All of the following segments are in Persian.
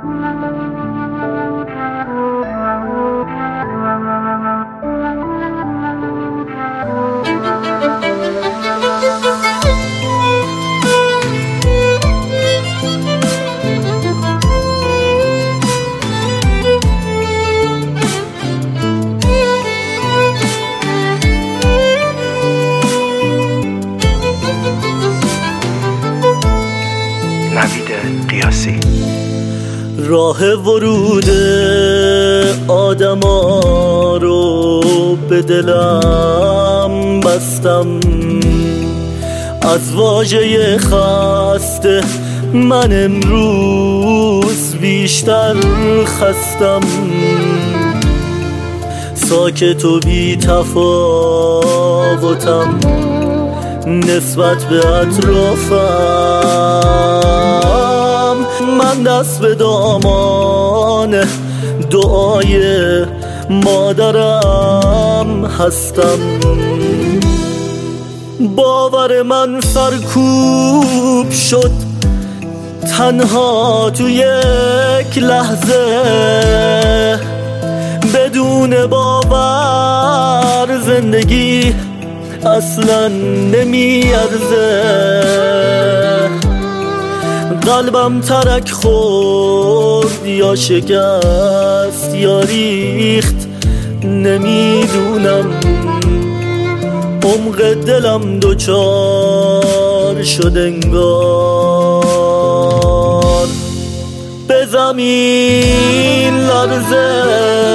راه ورود آدما رو به دلم بستم، از واژه خسته من امروز بیشتر خستم. ساکت و بی تفاوتم نسبت به اطرافم، من دست به دامان دعای مادرم هستم. باور من سرکوب شد تنها تو یک لحظه، بدون باور زندگی اصلا نمیارزه. قلبم ترک خورد یا شکست یا ریخت نمیدونم، عمق دلم دوچار شد انگار به زمین لرزه.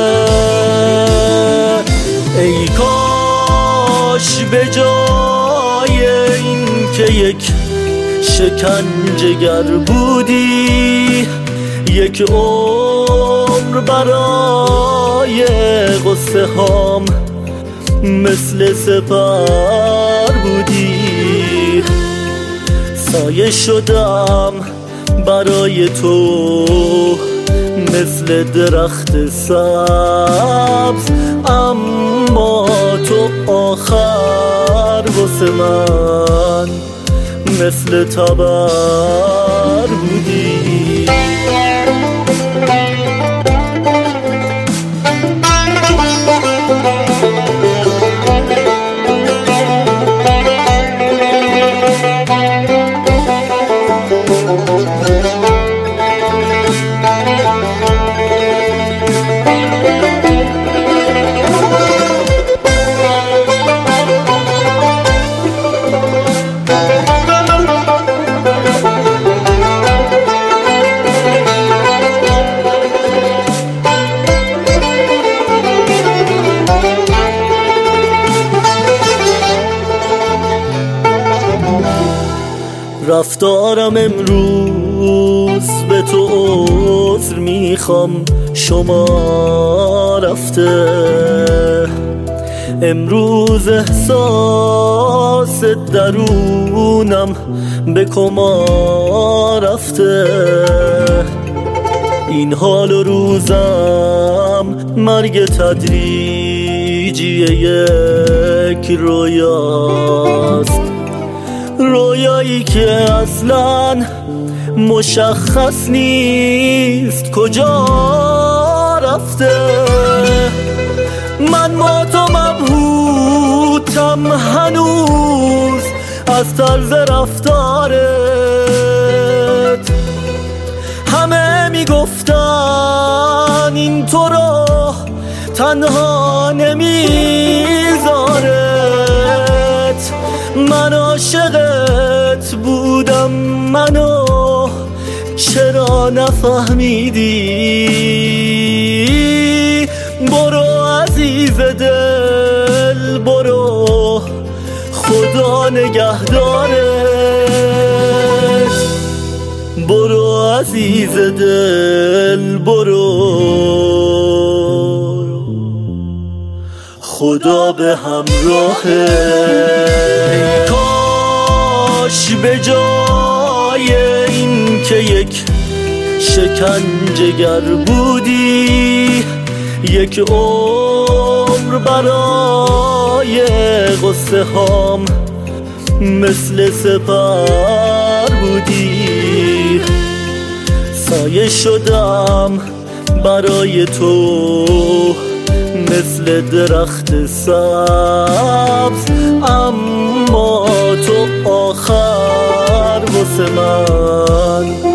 ای کاش به جای این که یک شکنجه‌گر بودی، یک عمر برای غصه هام مثل سپر بودی. سایه شدم برای تو مثل درخت سبز، اما تو آخر واسه من مثل تبر بودی. رفتارم امروز به تو عذر میخوام، شما رفته امروز احساس درونم به کما رفته. این حال و روزم مرگ تدریجی یک رویاست، رویایی که اصلاً مشخص نیست کجا رفته. من با تو مبهوتم هنوز از طرز رفتارت، همه میگفتن این تو رو تنها نمیذارت. من عاشقت بودم، منو چرا نفهمیدی؟ برو عزیز دل برو، خدا نگهدارت. برو عزیز دل برو، خدا به همراهت. کاش به جای این که یک شکنجه‌گر بودی، یک عمر برای غصه هام مثل سپر بودی. سایه شدم برای تو، مثل درخت سبز، اما تو آخر واسه من